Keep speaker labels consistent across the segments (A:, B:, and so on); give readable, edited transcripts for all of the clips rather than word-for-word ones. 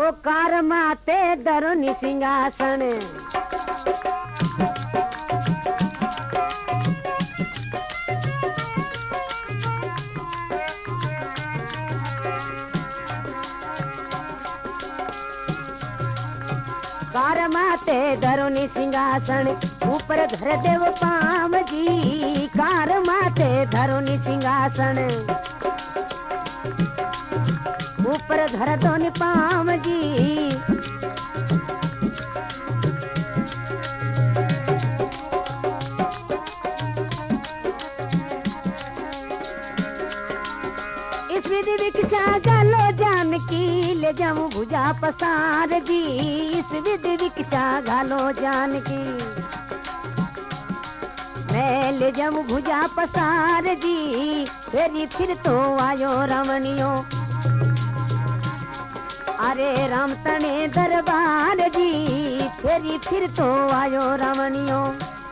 A: ओ car माते धरुनी सिंहासन car माते धरुनी सिंहासन ऊपर धर देव पाम जी कार माते धरुनी सिंहासन ऊपर धर दोन पाम जी इस विधि विकसा गालो जानकी ले जाऊं भुजा पसार जी इस विधि विकसा गालो जानकी मैं ले जाऊं भुजा पसार जी फेरी फिर तो आयो रमणियो अरे राम तने दरबार जी फेरी फिर तो आयो रमणियो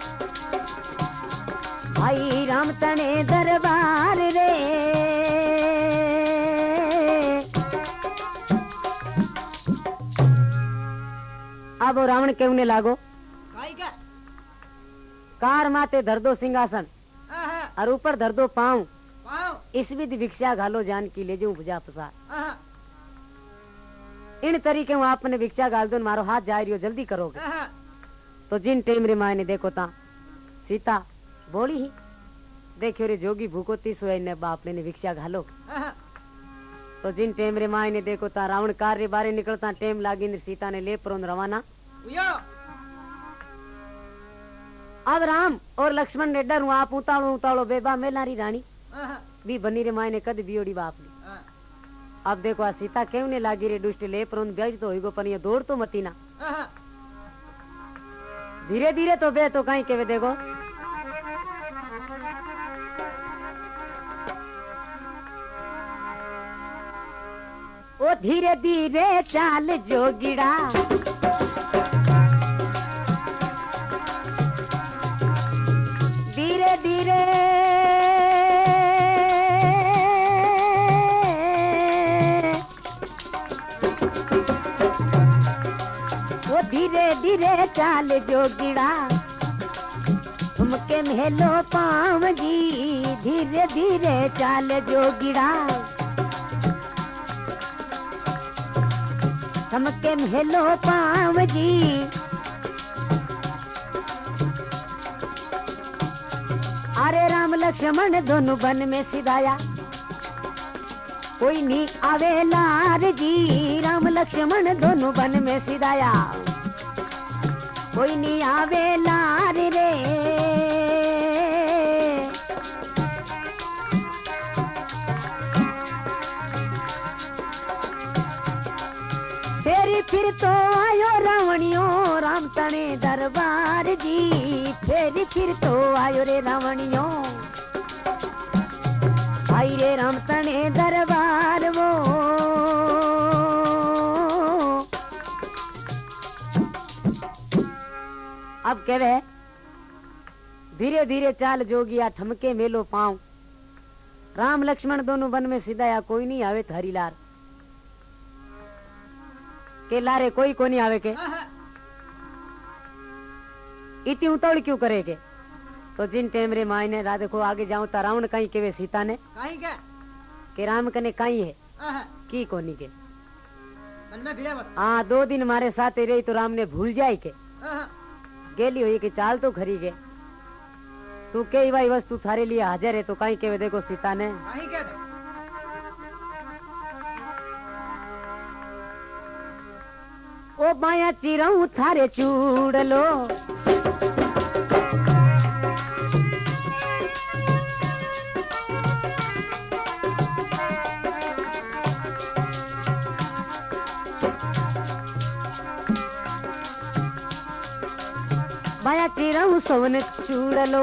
A: भाई राम तने दरबार रे अब वो रावण कहने लागो कार माते धर दो सिंहासन और ऊपर धर दो पाँव इस विधि भिक्षा घालो जान की ले जाऊं भुजा पसार इन तरीके हूँ आपने भिक्षा गाल दो मारो हाथ जा रही हो जल्दी करोगे तो जिन टेम रे माय ने देखो ता सीता बोली ही देखियो रे जोगी भूको तीस ने बाप ने भिक्षा घालो तो जिन टेम रे माय ने देखो ता रावण कार रे बारे निकलता टेम लागी ने सीता ने ले परोन रवाना अब राम और लक्ष्मण ने डर आप उतालो उतालो बेबा मेलारी रानी भी बनी रे माय ने कद बियोड़ी बाप ने अब देखो आ सीता केवने लागी रे दुष्ट ले परोन ब्याज तो होइगो पण ये दौड़ तो मती ना धीरे धीरे तो बे तो कहीं केवे देखो ओ धीरे धीरे चाल जोगिड़ा धीरे धीरे ओ धीरे धीरे चाल जोगिड़ा तुमके महलो पाम जी धीरे धीरे चाल जोगिड़ा थमके महलो पाम जी अरे राम लक्ष्मण दोनों वन में सिधाया कोई नहीं आवे लार जी राम लक्ष्मण दोनों वन में सिधाया कोई नहीं आवे लार रे फिर तो आयो रावणियो राम तने दरबार जी फिर तो आयो रे रावणियो आई रे राम तने दरबार वो अब कहवे धीरे धीरे चाल जोगिया ठमके मेलो पाँव राम लक्ष्मण दोनों वन में सिधाया कोई नहीं आवे थारी लार के लारे कोई को नहीं आवे के इतनी उतावड़ क्यों करे के तो जिन टेम रे माय ने राधे को आगे जाऊं ता रावण कहीं के वे सीता ने
B: कहीं
A: के राम कने कहीं है की कोनी के
B: मन में भिड़े मत
A: हाँ 2 दिन हमारे साथ ही रही तो राम ने भूल जाए के गेली हुई कि चाल तो खरी के तू कई भाई वस्तु थारे लिए हाजिर है तो कहीं के वे देखो सीता ने
B: कहीं के
A: ओ बाया चिरऊ थारे चूड़ लो बाया चिरऊ सोवन चूड़ लो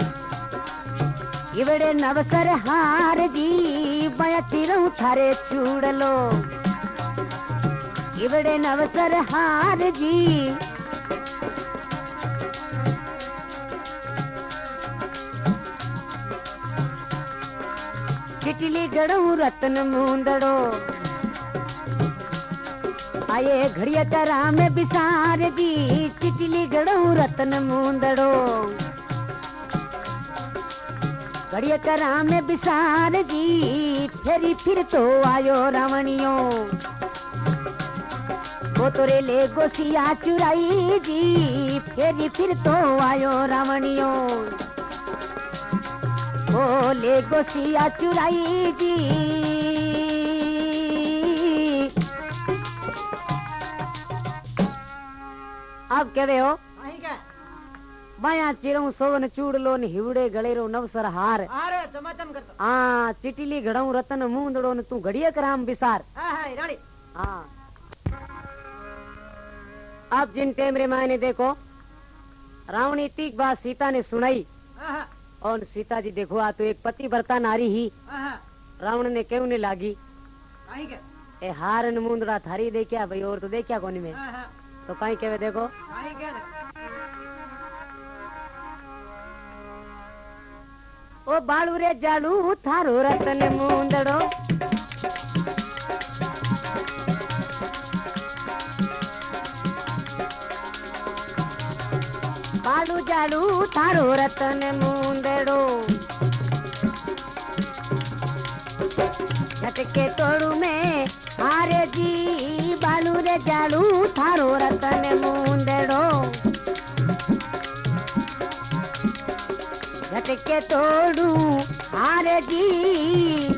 A: इवड़े नवसर हार जी बाया चिरऊ थारे चूड़ लो इवड़े नवसर हार जी किटली गड़ू रतन मूंदड़ो आये घड़िया करा में बिसार जी चिटली गड़ऊ रतन मुंदड़ो घड़िया करा में बिसार जी फेरी फिर तो आयो रावणियो वो तोरे ले गोसिया चुराई जी फेरी फिर तो आयो रावणियो वो ले गोसिया चुराई जी अब कहवे हो बाया चिरऊ सोवन चूड़लो न हिवड़े गलेरो नवसर हार
B: अरे चमाचम करतो
A: आ चिटिली घड़ऊ रतन मुंदड़ो न तू घड़िया कराम बिसार
B: हां रानी
A: हाँ अब जिन टेम रे मायने देखो रावणी तीक बात सीता ने सुनाई और सीता जी देखो आ तो एक पति व्रता नारी ही रावण ने क्यों ने लागी ए हारन मुंदड़ा थारी देखिया भाई और तो देखिया कोनी में तो कहीं कहवे देखो ओ बालू रे जालू थारो रतन मुंदड़ो बालू जालू थारो रतन मुंदड़ो झटके तोड़ू में हारे जी बालू रे जालू थारो रतन मुंदड़ो झटके तोड़ू हारे जी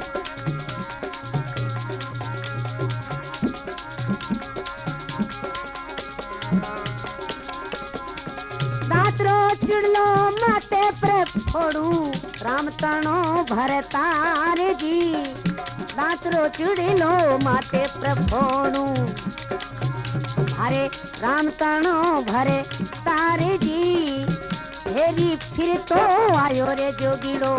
A: दातरो चुड़लो माते पर फोड़ू राम तणो भरतार जी दातरो चुड़लो माते पर फोड़ू अरे राम तणो भरे तारे जी हेरी फिर तो आयो रे जोगीड़ो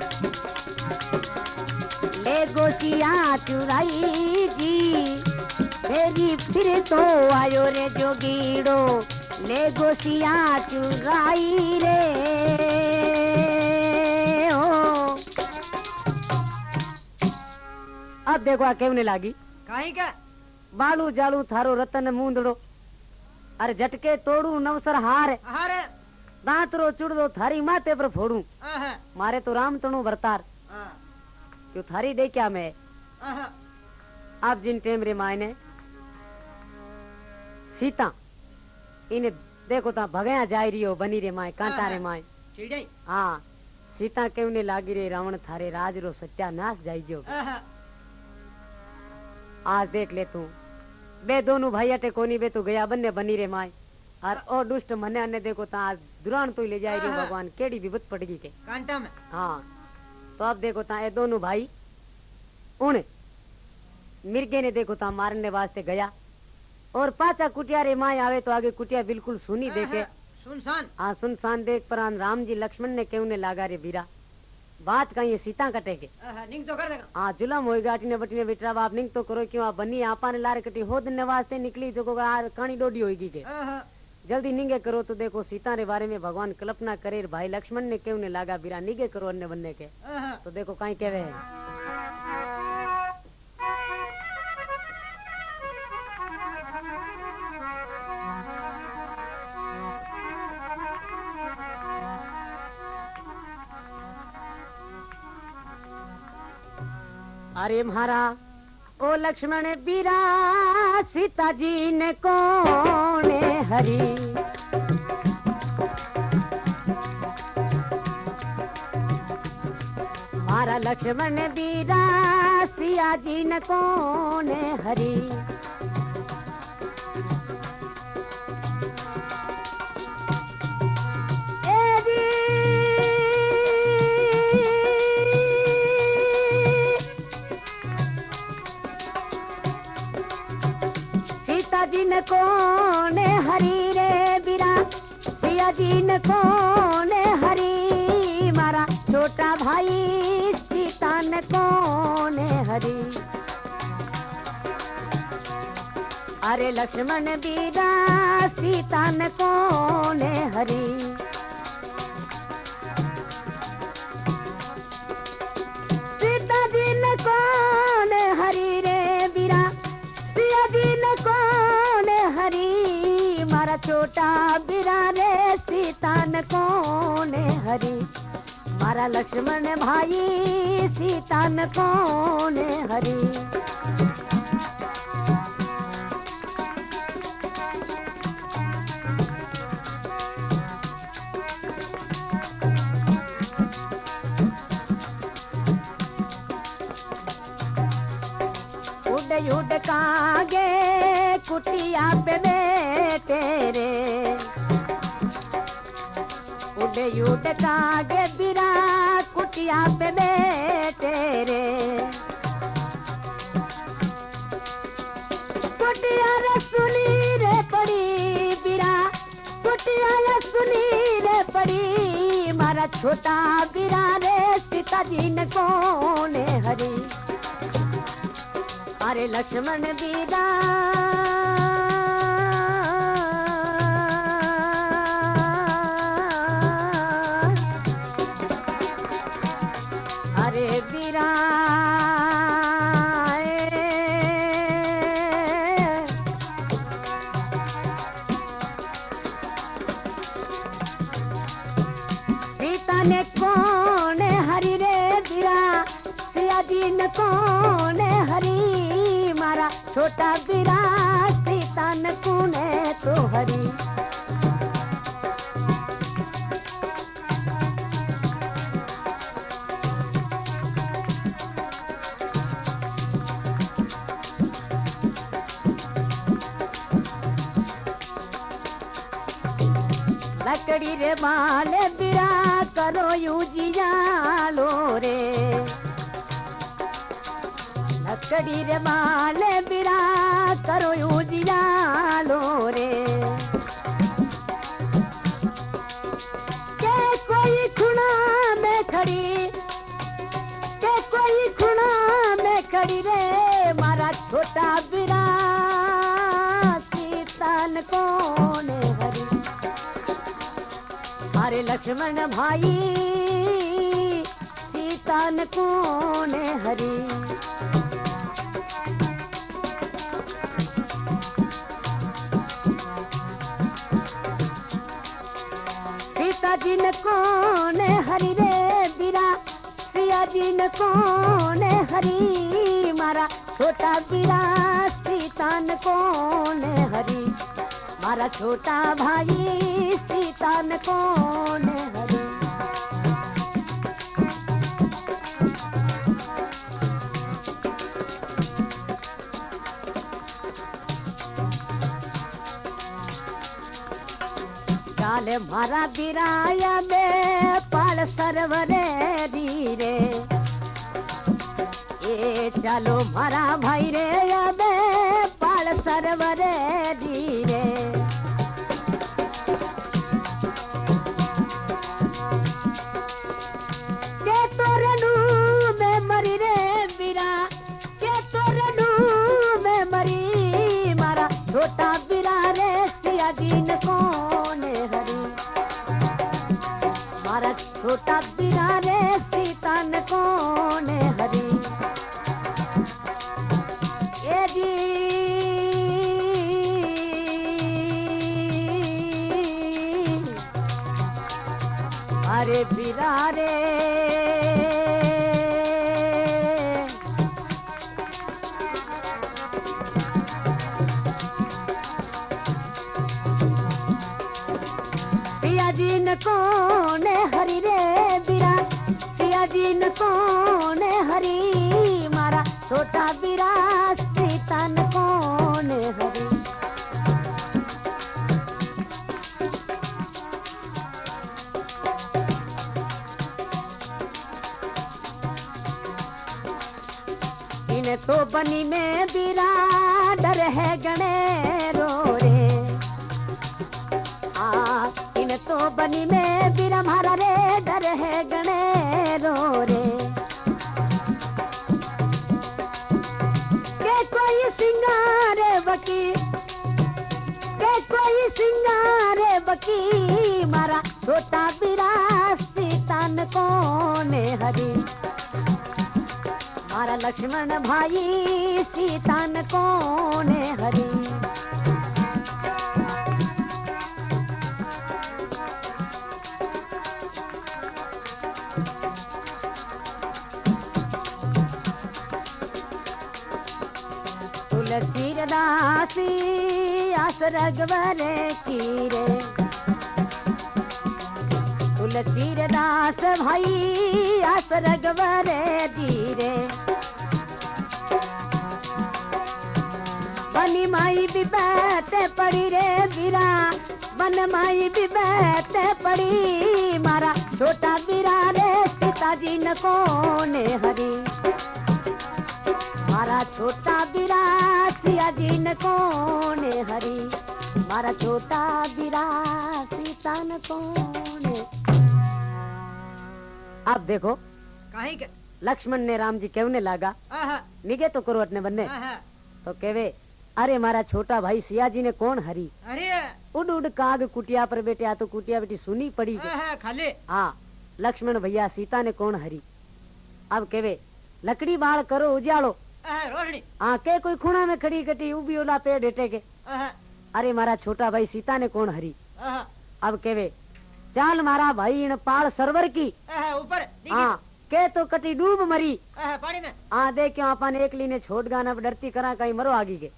A: ले गोसिया चुराई जी हेरी फिर तो आयो रे जोगीड़ो ले गोसिया चुराई रे हो अब देखो केवने लागी
B: काहे का
A: बालू जालू थारो रतन मुंदड़ो अरे झटके तोड़ू नवसर हार
B: हारे
A: दांतरो चुड़दो थारी माथे पर फोड़ू मारे तो राम तणु भरतार क्यों थारी दे क्या मैं अब जिन टेम रे मायने सीता इन्हें देखो ता भगया जाई रियो बनी रे माय कांटा रे माय हाँ सीता केवने लागी रे रावण थारे राज रो सत्यानाश जाई जो आज देख ले तू बे दोनों भाई अटे कोनी बे तू गया बन्ने बनी रे माय और ओ दुष्ट मने अन्य देखो ता आज दुरान तो ले जाए भगवान केड़ी विपत पड़गी के
B: कांटा में
A: हाँ तो अब देखो ता ये दोनों भाई उन मिर्गे ने देखो ता मारने वास्ते गया और पाचा कुटिया रे माय आवे तो आगे कुटिया बिल्कुल सुनी देखे
B: सुनसान
A: हाँ सुनसान देख पर राम जी लक्ष्मण ने क्यों ने लागा रे बीरा बात कहीं सीता कटेगे
B: निंग तो कर देगा
A: हाँ जुलम होएगा अटीने बटीने बेटरा बाप निंग तो करो क्यों आप बनी आपा ने लारे कटी हो दिन वास्ते निकली जो कहानी डोडी होगी के जल्दी निंगे करो तो देखो सीता रे बारे में भगवान कल्पना करे भाई लक्ष्मण ने क्यों ने लागा बीरा निगे करो अन्य बनने के तो देखो कहीं कहवे है अरे म्हारा ओ लक्ष्मण बीरा सीता जी ने कौन हरी मारा लक्ष्मण बीरा सिया जी ने कौन हरी जी ने कौन हरी रे बीरा सिया जी ने कौन हरी मारा छोटा भाई सीता ने कौन हरी अरे लक्ष्मण बीरा सीता ने कौन हरी सीता जी ने कौन हरी रे बीरा सिया जी ने कौन छोटा बिरा रे सीता न कौन हरी, मारा लक्ष्मण भाई सीता न कौन हरी। उड़ उड़ कागे कुटिया पे बैठे रे, उड़ उड़ कागे बिरा कुटिया पे बैठे रे। कुटिया रे सुनी रे पड़ी बिरा, कुटिया रे सुनी रे पड़ी, मारा छोटा बिरा रे सीता जी न कौन हरी, अरे लक्ष्मण बीरा अरे बीरा सीता ने कौन हरी रे बीरा, सिया जी न कौन हरी, मारा छोटा बिरा सीता न कौने तो हरी। लकड़ी रे माले बिरा करो यूं जियालो रे, लकड़ी रे माले बिरा करो यूं जियालो रे। के कोई खुणा में खड़ी, के कोई खुणा में खड़ी रे, मारा छोटा बिरा सीता न कौन हरी, अरे लक्ष्मण भाई सीता न कौन हरी। सीता जी न कौन हरी रे बिरा, सिया जी न कौन हरी, मारा छोटा बिरा सीता न कौन हरी, मारा छोटा भाई सीता न कौन हरी। चाले मारा बिराया में पाल सरवरे धीरे, ए चलो मारा भाई रे याबे पाल सरवरे धीरे। के तोरे नू में मरी रे बिरा, के तोरे नू में मरी, मारा छोटा बिरा रे सिया जी न कौन हरी, मारा छोटा बिरा रे सीता न कौन हरी। ए जी अरे बिरा रे सिया जी न कौन हरी रे बिरा, सिया जी न कौन हरी, मारा छोटा बिरा सीता न कौन हरी। इन्हें तो बनी में बिरा डर है गणे रो रे, इन तो बनी में बिरा मारा रे डर है गणे रो रे। के कोई सिंगारे बकी, के कोई सिंगारे बकी, मारा छोटा बिरा सीता न कौन हरी, मारा लक्ष्मण भाई सीता न कौन हरी। तुलसी दासी आस रघुवर की रे, तुलसी दास भाई आस रघुवर धीरे। बनी माई भी बैठे पड़ी रे बीरा, बन माई भी बैठे पड़ी, मारा छोटा बीरा रे सीता जी न कोने हरी, मारा छोटा बीरा सिया जी न कोने हरी, मारा छोटा बीरा सीता न कोने। अब देखो
B: कहीं के
A: लक्ष्मण ने राम जी कहने लगा, निगे तो करो अपने बन्ने, तो कहवे अरे मारा छोटा भाई सिया जी ने कौन हरी,
B: अरे
A: उड़ उड़ काग कुटिया पर बैठे, आ तो कुटिया बेटी सुनी पड़ी
B: खाली।
A: हाँ लक्ष्मण भैया सीता ने कौन हरी। अब कहवे लकड़ी बाल करो उजालो,
B: रोशनी
A: हाँ के कोई खुणा में खड़ी कटी उबी ओला पेड़ हेटे के, अरे मारा छोटा भाई सीता ने कौन हरी। अब कहवे चाल मारा भाई इन पाल सरवर की
B: ऊपर,
A: हाँ के तो कटी डूब मरी,
B: पानी में
A: हाँ देखो अपन एक ली ने छोड़ गाना डरती करा कहीं मरो आगी के,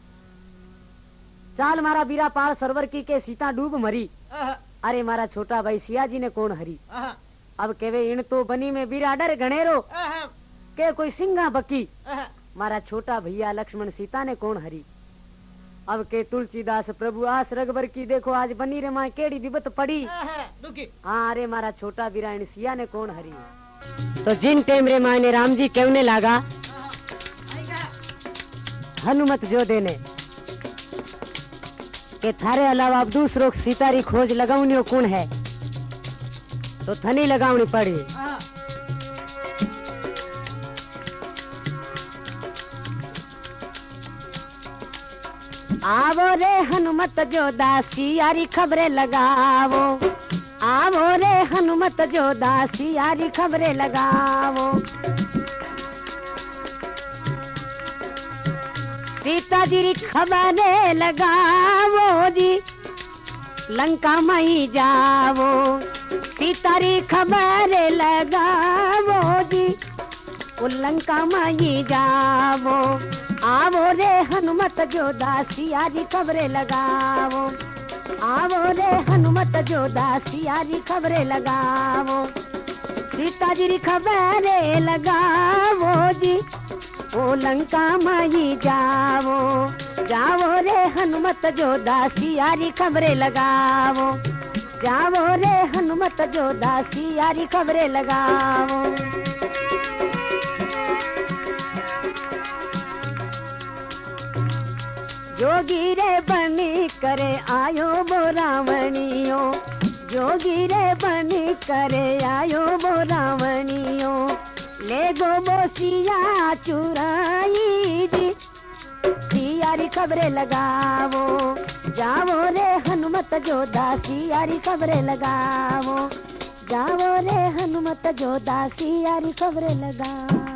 A: चाल मारा बीरा पाल सरवर की के सीता डूब मरी, अरे मारा छोटा भाई सिया जी ने कौन हरी। अब कहवे इन तो बनी में बीरा डर घनेरो, के कोई सिंगा बकी, मारा छोटा भैया लक्ष्मण सीता ने कौन हरी। अब के तुलसीदास प्रभु आस रघुवर की देखो आज बनी रे मां केड़ी विपत पड़ी, हाँ अरे मारा छोटा बीरा इन सिया ने कौन हरी। तो जिन टेम रे मां ने राम जी कहने लगा हनुमत जो देने के थारे अलावा अब दूसरों सीतारी खोज लगावनी कौन है, तो थनी लगावनी पड़ी। आवो रे हनुमत जो दासी यारी खबरें लगावो, आवो रे हनुमत जो दासी यारी खबरें लगावो, सीता जी री खबरें लगावो जी लंका मई जावो, सीता री खबरें लगावो जी लंका मई जावो, आवो रे हनुमत जो दासी यारी खबरें लगावो, आवो रे हनुमत जो दासी यारी खबरें लगावो, सीता जी री खबरें लगावो जी ओ लंका मई जावो, जावो रे हनुमत जो दासी यारी खबरें लगावो, जावो रे हनुमत जो दासी यारी खबरें लगावो। जोगी रे बनी करे आयो वो रावणियो, जोगी रे बनी करे आयो वो रावणियो, ले गो वो सिया चुराई जी सिया री खबरें लगावो, जावो रे हनुमत जो दासी यारी खबरें लगावो, जावो रे हनुमत जो दासी यारी खबरें लगा।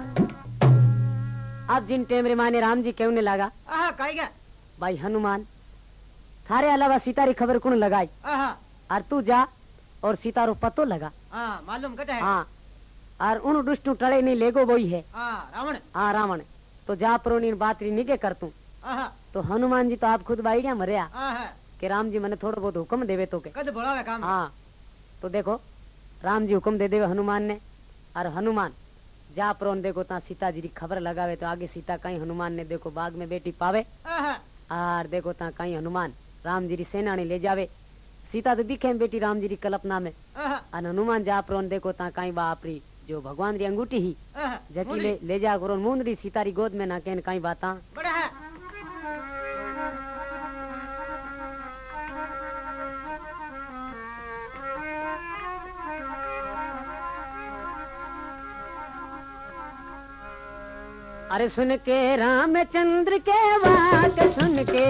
A: अब जिन टेम रे माने राम जी कहने लगा भाई हनुमान थारे अलावा सीता री खबर कौन लगाई, और तू जा और सीता रो पतो लगा,
B: मालूम कटे है।
A: हाँ और उन दुष्टू टले नहीं लेगो वही है
B: रावण,
A: हाँ रावण, तो जा प्रोनी बात री निगे कर तू। तो हनुमान जी तो आप खुद बाइडिया मरिया कि राम जी मैंने थोड़ा बहुत हुक्म देवे तो के
B: कद बोलावे काम।
A: हाँ तो देखो राम जी हुक्म दे देवे हनुमान ने, और हनुमान जा प्रोन देखो ता सीता जी री खबर लगावे, तो आगे सीता कहीं हनुमान ने देखो बाग में बेटी पावे, और देखो ता कहीं हनुमान राम जी री सेना ने ले जावे, सीता तो दिखे बेटी राम जी री कल्पना में, और हनुमान जा प्रोन देखो ता कहीं बापरी जो भगवान री अंगूठी ही जकी ले जा करो मुंदरी सीता री गोद में ना कहन कहीं बाता। अरे सुन के रामचंद्र के बात सुन के,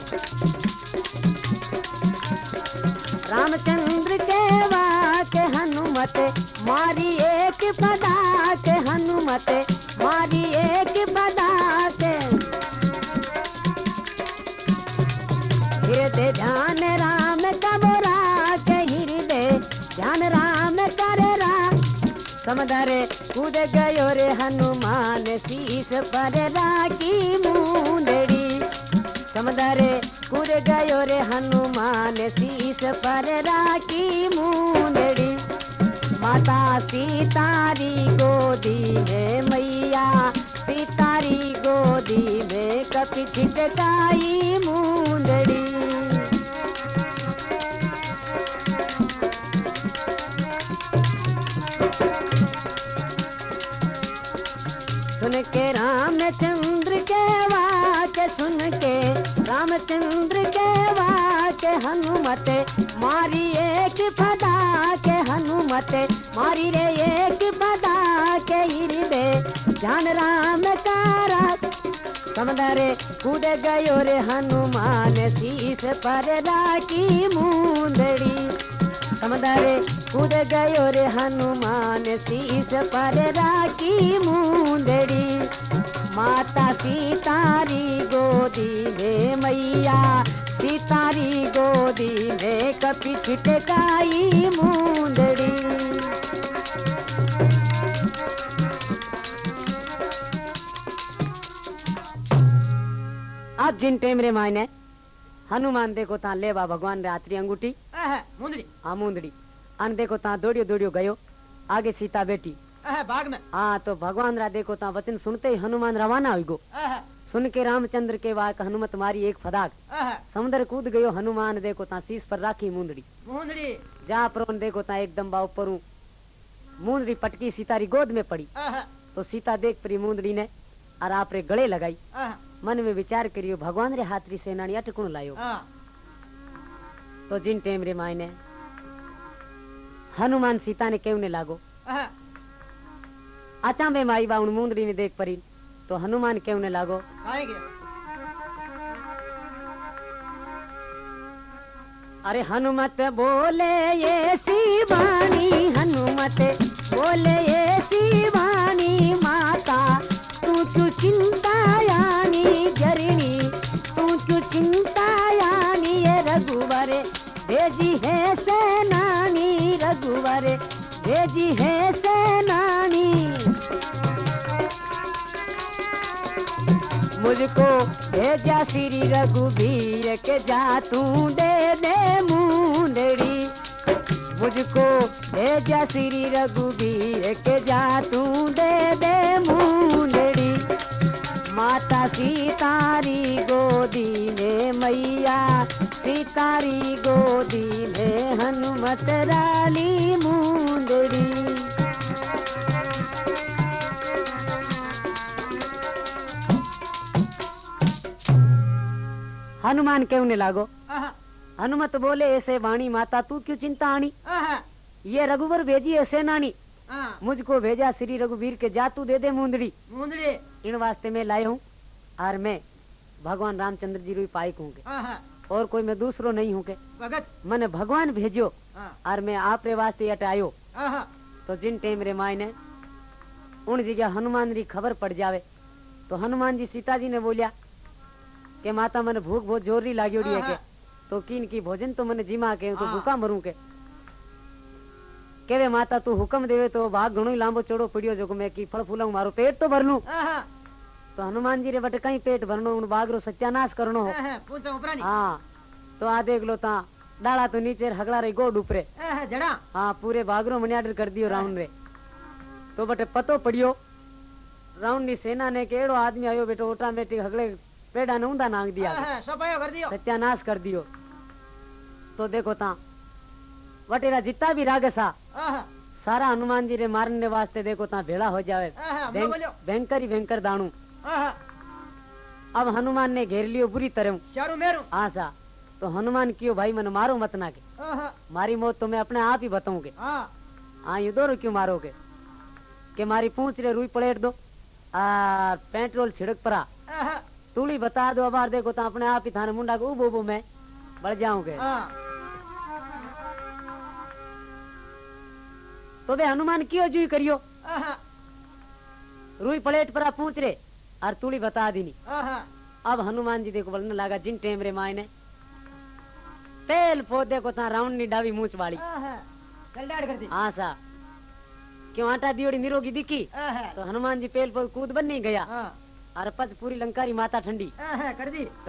A: रामचंद्र के वाक हनुमत मारी एक पदाक, हनुमत मारी एक पदाक, हृदय ध्यान राम का बोरा के, हृदय ध्यान राम करे राम, समदरे कूद गयो रे हनुमान शीस पर राखी मुंदड़ी। समंदरे कूद गयो रे हनुमान शीस पर राखी मुंदड़ी माता सीतारी गोदी में मैया सीतारी गोदी में कपि छिटकाई मुंदड़ी सुन के रामचंद्र के वाक्य सुन के रामचंद्र के वाक्य हनुमत मारी एक फदा के हनुमत मारी रे एक फदा के हिरदे जान राम कारा समंदरे कूद गयो रे हनुमान शीस पर राखी मुंदड़ी समंदरे कूद गयो रे हनुमान शीस पर राखी मुंदड़ी माता सीतारी गोदी में मैया सीतारी गोदी में कपि छिटकाई मुंदड़ी अब जिन टेम रे मायने हनुमान देखो ता लेवा भगवान रे हाथरी अंगूठी
B: मुंदड़ी
A: हाँ मुंदड़ी अन देखो ता दौड़ियो दौड़ियो गयो आगे सीता बेटी
B: बाग में
A: हाँ तो भगवान रा देखो ता वचन सुनते ही हनुमान रवाना हुई गो सुन के रामचंद्र के वाक हनुमत मारी एक फदाक समुद्र कूद गयो हनुमान देखो ता शीस पर राखी मुंदड़ी
B: मुंदड़ी
A: जा प्रोन देखो ता एकदम बा ऊपर मुंदड़ी पटकी सीतारी गोद में पड़ी तो सीता देख परी मुंदड़ी ने और आप रे गले लगाई मन में विचार करियो भगवान रे हाथरी सेनानी अटकुण लायो तो जिन टेम रे मायने हनुमान सीता ने केवने लागो अचांबे माई बा उन मुंदड़ी ने देख परी तो हनुमान केवने लागो अरे हनुमत बोले ये सी वाणी हनुमत बोले ये सी वाणी माता तू क्यों चिंता यानी जरणी तू क्यों चिंता यानी ये रघुवर भेजी है सेनानी रघुवर भेजी है सेनानी मुझको भेजा श्री रघुवीर के जा तू दे दे मुंदड़ी मुझको भेजा श्री रघुवीर के जा तू दे दे मुंदड़ी माता सीतारी गोदी में मैया सीतारी गोदी में हनुमत राली मुंदड़ी हनुमान केवने लागो हनुमत बोले ऐसे वाणी माता तू क्यों चिंता आनी ये रघुवर भेजी है सेनानी मुझको भेजा श्री रघुवीर के जा तू दे दे मुंदड़ी
B: मुंदड़ी
A: इन वास्ते मैं लाए हूँ और मैं भगवान रामचंद्र जी रुई पाई कहूँगे और कोई मैं दूसरो नहीं हूँ के मैंने भगवान भेजो और मैं आप रे वास्ते अट आयो तो जिन टेम रे मायने उन जगह हनुमान री खबर पड़ जावे तो हनुमान जी सीता जी ने बोलिया के माता मैंने भूख बहुत जोरी लाग्योड़ी है के तो किन की भोजन तो मैंने जिमा के तो भूखा मरूं के वे माता तू हुक्म देवे तो भाग घणो लांबो चौड़ो पड़ियो जो मैं की फल फूलाऊं मारो पेट तो भर लूं तो हनुमान जी रे बटे कहीं पेट भरनो उन बाग रो सत्यानाश करनो हो हाँ तो आ देख लो ता डाला तो नीचे हगला रे गोड ऊपरे
B: जड़ा
A: हाँ पूरे बागरो मनियाडर कर दियो राउंड रे तो बटे पतो पड़ियो राउंड नी सेना ने केड़ो आदमी आयो बेटो ऑटोमेटिक हगले पेड़ा ने ऊंधा नांग दिया
B: कर दियो
A: सत्यानाश कर दियो तो देखो ता वटेरा जितना भी रागसा सारा हनुमान जी रे मारने वास्ते देखो ता भेड़ा हो जावे भयंकर ही भयंकर दाणु अब हनुमान ने घेर लियो बुरी तरह हाँ सा तो हनुमान कियो भाई मन मारो मत ना के मारी मौत तो मैं अपने आप ही बताऊंगे हाँ ये दोनों क्यों मारोगे के मारी पूंछ रे रुई पलेट दो आ पेट्रोल छिड़क परा तूली बता दो अब देखो तो अपने आप ही थाने मुंडा को उबो मैं बढ़ जाऊंगे तो बे हनुमान क्यों जुई करियो रुई प्लेट पर पूछ रे और तूली बता दीनी अब हनुमान जी देखो बोलने लगा जिन टेम रे मायने तेल पौधे को था राउंड नी डावी मूछ वाली हाँ सा क्यों आटा दियोड़ी निरोगी दिखी तो हनुमान जी पेल पर कूद बन नहीं गया और पच पूरी लंकारी माता ठंडी
B: कर दी।